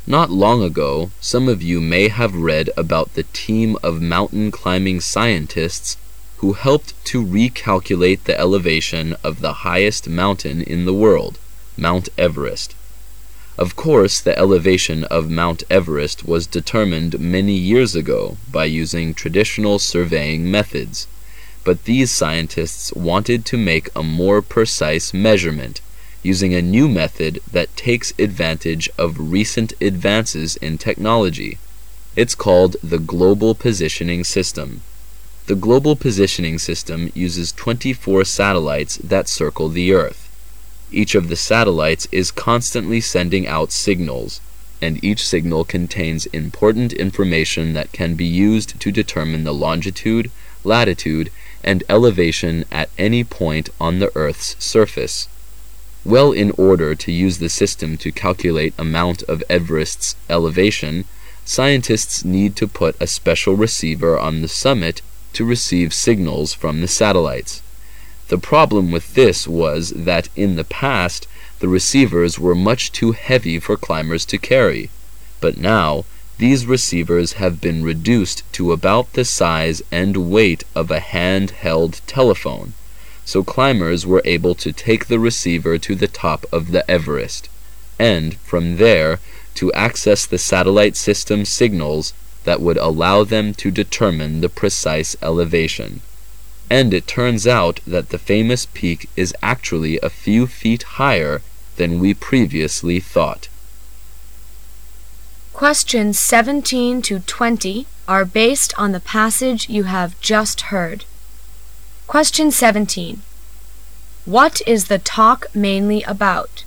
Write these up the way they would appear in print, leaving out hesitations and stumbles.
Not long ago, some of you may have read about the team of mountain climbing scientists who helped to recalculate the elevation of the highest mountain in the world, Mount Everest. Of course, the elevation of Mount Everest was determined many years ago by using traditional surveying methods, but these scientists wanted to make a more precise measurement, using a new method that takes advantage of recent advances in technology. It's called the Global Positioning System. The Global Positioning System uses 24 satellites that circle the Earth. Each of the satellites is constantly sending out signals, and each signal contains important information that can be used to determine the longitude, latitude, and elevation at any point on the Earth's surface. Well, in order to use the system to calculate Mount Everest's elevation, scientists need to put a special receiver on the summit to receive signals from the satellites. The problem with this was that in the past, the receivers were much too heavy for climbers to carry, but now these receivers have been reduced to about the size and weight of a hand-held telephone, so climbers were able to take the receiver to the top of the Everest, and from there to access the satellite system signals that would allow them to determine the precise elevation. And it turns out that the famous peak is actually a few feet higher than we previously thought. Questions 17 to 20 are based on the passage you have just heard. Question 17. What is the talk mainly about?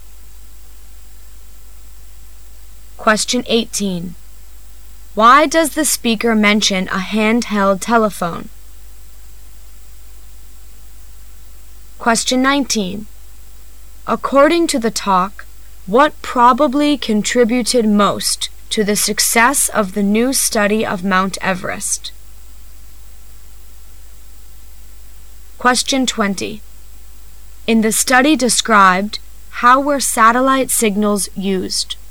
Question 18. Why does the speaker mention a handheld telephone? Question 19. According to the talk, what probably contributed most to the success of the new study of Mount Everest? Question 20. In the study described, how were satellite signals used?